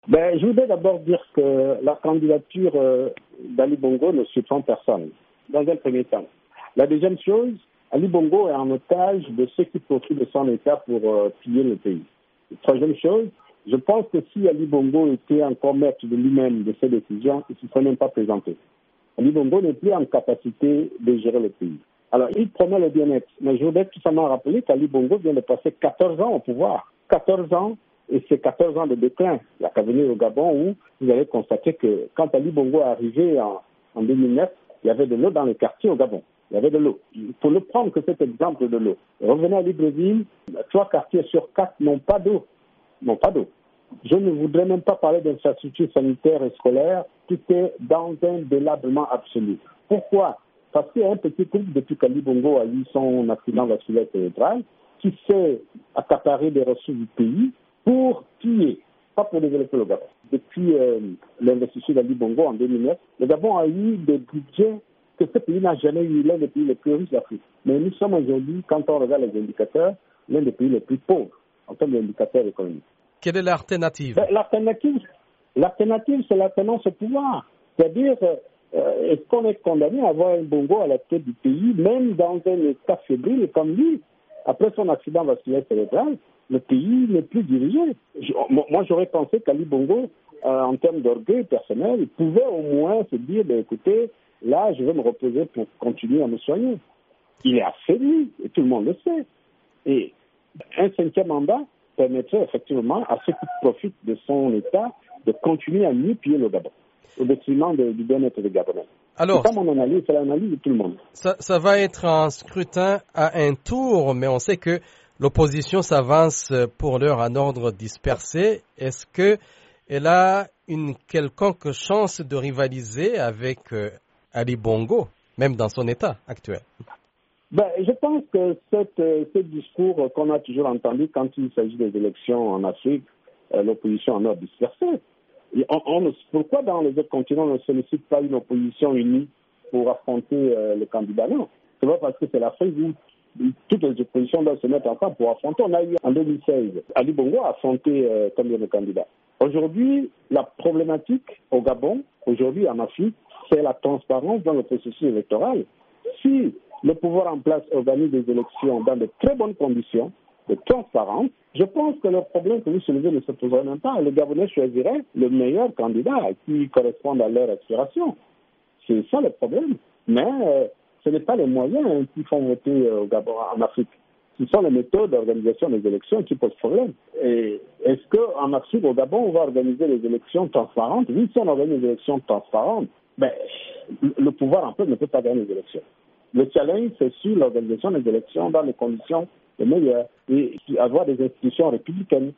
Je voudrais d'abord dire que la candidature d'Ali Bongo ne surprend personne, dans un premier temps. La deuxième chose, Ali Bongo est en otage de ceux qui profitent de son État pour piller le pays. Troisième chose, je pense que si Ali Bongo était encore maître de lui-même, de ses décisions, il ne se serait même pas présenté. Ali Bongo n'est plus en capacité de gérer le pays. Alors, il promet le bien-être, mais je voudrais tout simplement rappeler qu'Ali Bongo vient de passer 14 ans au pouvoir. 14 ans, et c'est 14 ans de déclin. Il n'y a qu'à venir au Gabon où vous allez constater que quand Ali Bongo est arrivé en 2009, il y avait de l'eau dans les quartiers au Gabon. Il y avait de l'eau. Il faut ne prendre que cet exemple de l'eau. Revenez à Libreville, 3 quartiers sur 4 n'ont pas d'eau. N'ont pas d'eau. Je ne voudrais même pas parler d'infrastructures sanitaires et scolaires. Tout est dans un délabrement absolu. Pourquoi? Parce qu'il y a un petit groupe, depuis qu'Ali Bongo a eu son accident vasculaire cérébral, qui s'est accaparé des ressources du pays pour piller, pas pour développer le Gabon. Depuis l'investiture d'Ali Bongo en 2009, le Gabon a eu des budgets que ce pays n'a jamais eu, l'un des pays les plus riches d'Afrique. Mais nous sommes aujourd'hui, quand on regarde les indicateurs, l'un des pays les plus pauvres en termes d'indicateurs économiques. Quelle est l'alternative? L'alternative, c'est l'alternance au pouvoir. C'est-à-dire, est-ce qu'on est condamné à avoir un Bongo à la tête du pays, même dans un état fébrile comme lui? Après son accident vasculaire cérébral, le pays n'est plus dirigé. Moi, j'aurais pensé qu'Ali Bongo, en termes d'orgueil personnel, pouvait au moins se dire, écoutez, là, je vais me reposer pour continuer à me soigner. Il est affaibli, et tout le monde le sait. Et un 5e mandat permettrait effectivement à ceux qui profitent de son état de continuer à mieux piller le Gabon, au détriment du bien-être des Gabonais. Alors, c'est pas mon analyse, c'est l'analyse de tout le monde. Ça va être un scrutin à un tour, mais on sait que l'opposition s'avance pour l'heure en ordre dispersé. Est-ce qu'elle a une quelconque chance de rivaliser avec Ali Bongo, même dans son état actuel? Je pense que ce discours qu'on a toujours entendu quand il s'agit des élections en Afrique, l'opposition en ordre dispersé. Pourquoi dans les autres continents on ne sollicite pas une opposition unie pour affronter le candidat? Non, c'est pas parce que c'est l'Afrique où toutes les oppositions doivent se mettre ensemble pour affronter. On a eu en 2016, Ali Bongo a affronté combien de candidats? Aujourd'hui, la problématique au Gabon, aujourd'hui en Afrique, c'est la transparence dans le processus électoral. Si le pouvoir en place organise des élections dans de très bonnes conditions, de transparence, je pense que le problème que vous soulevez ne se poserait même pas. Les Gabonais choisiraient le meilleur candidat qui corresponde à leur aspiration. C'est ça le problème. Mais ce n'est pas les moyens qui font voter au Gabon, en Afrique. Ce sont les méthodes d'organisation des élections qui posent problème. Et est-ce qu'en Afrique, au Gabon, on va organiser des élections transparentes? Oui, si on organise des élections transparentes, le pouvoir en fait ne peut pas gagner les élections. Le challenge, c'est sur l'organisation des élections dans les conditions les meilleures et avoir des institutions républicaines.